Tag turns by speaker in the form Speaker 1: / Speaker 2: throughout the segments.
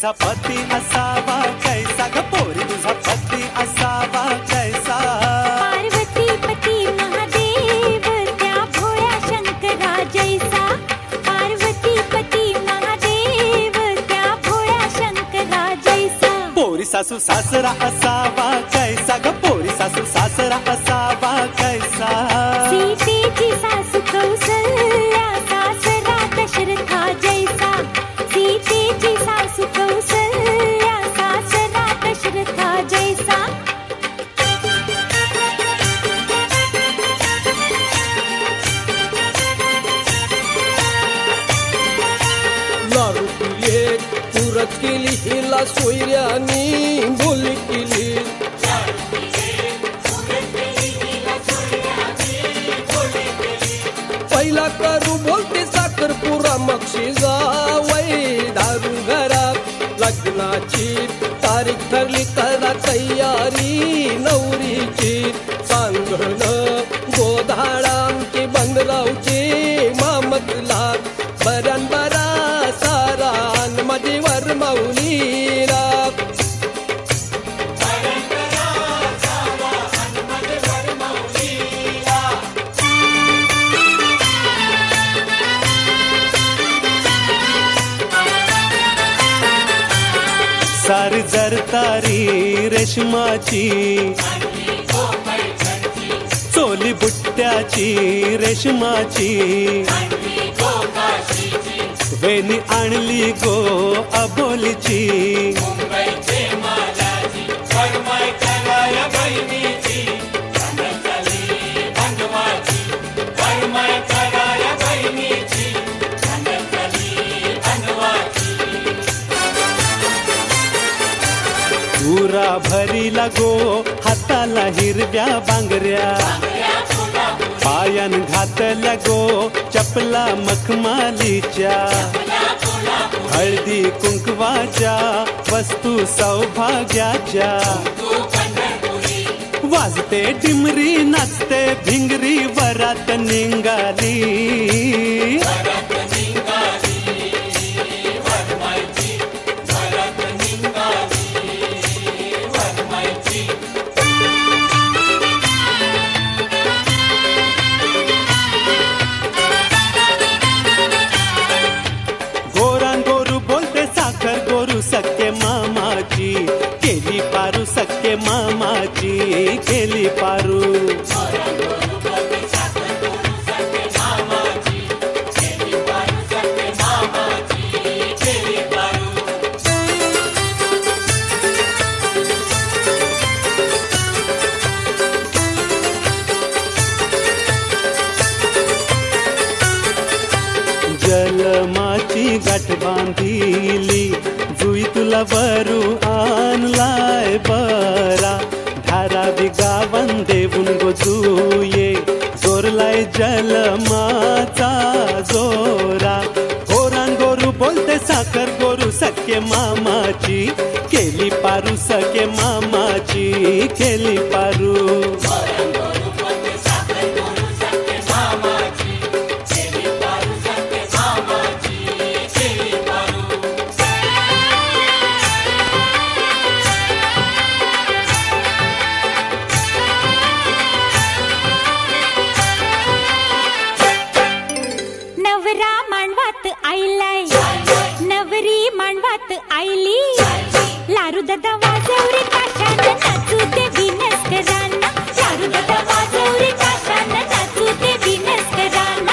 Speaker 1: तुझा पती असावा कैसा ग पोरी तुझा पती असावा कैसा.
Speaker 2: पार्वती पती महादेव त्या भोळ्या शंकरा जैसा. पार्वती पती महादेव त्या भोळ्या शंकरा जैसा.
Speaker 1: पोरी सासू सासरा असावा कैसा ग पोरी सासू सासरा असावा कैसा.
Speaker 2: सीतेची सासू कौसल्या सासरा दशरथा जैसा. सीतेची सासू कौसल्या सासरा दशरथा जैसा.
Speaker 3: लाडू केली पुरत केली हिला सोयऱ्यानी बोली केली. पहिला करू बोलते साखरपुरा मक्षी जावई दारू घरात. लग्नाची तारीख ठरली करा तयारी नवरीची. सांगण गोधाळांची बंगरावची मामतला बऱ्यान बरा सारान माझी वर माऊलीला.
Speaker 1: सारी जरतारी रेशमाची चोली बुट्ट्याची रेशमाची. वेणी आणली गो अबोलीची. पुरा भरी लागो हाताला हिरव्या बांगऱ्या. पायान घातल्या गो चपला मखमालीच्या. हळदी कुंकवाच्या वस्तू सौभाग्याच्या. वाजते डिमरी नाचते भिंगरी वरात निघाली. सख्खे मामाची केली पारू. सख्खे मामाची केली पारू. जलमाची गाठ बांधिली जुई तुला वरू आणलाय बरा. धारावी गावन देऊन गो जुये जोरलाय जलमाचा जोरा. गोरान गोरू बोलते साखर गोरू सख्खे मामाची केली पारू. सख्खे मामाची केली पारू.
Speaker 2: नवरा मांडवात आईलाय नवरी मांडवात आईली. लारू दादा वाजवरे काशान नाचू दे बिनसकरांना. लारू दादा वाजवरे काशान नाचू दे बिनसकरांना.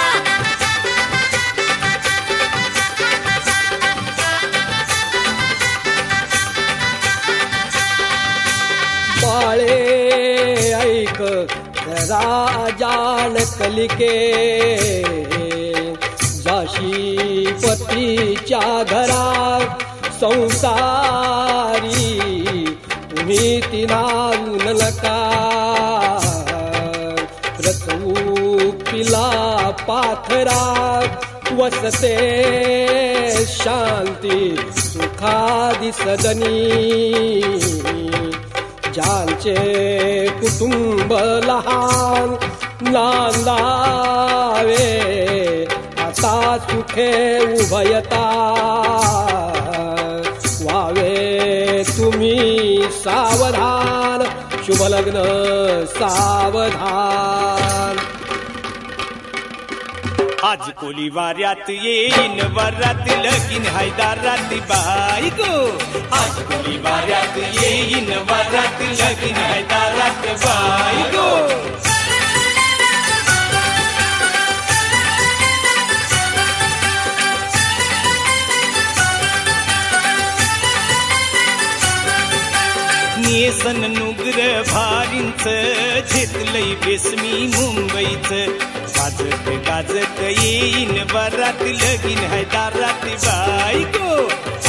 Speaker 3: बाळे ऐक राजान कलिके. जाशी पतीच्या घरात संसारी तुम्ही तिनावून नका. रचवू पिला पाथरात वसते शांती सुखादी सदनी. ज्यांचे कुटुंब लहान नांदावे आता सुखे उभयता. व्हावे तुम्ही सावधान, शुभ लग्न सावधान.
Speaker 1: आज कोली वाऱ्यात येईन वरात लगीन हैदारात बायको. आज कोली वाऱ्यात येईन वरात लगीन हैदारात बायको. नेसन नुगर भारींच घेतलंय बेसमी मुंबईच. गाजत गाजत येईन वरात लगीन हैदारात बायको.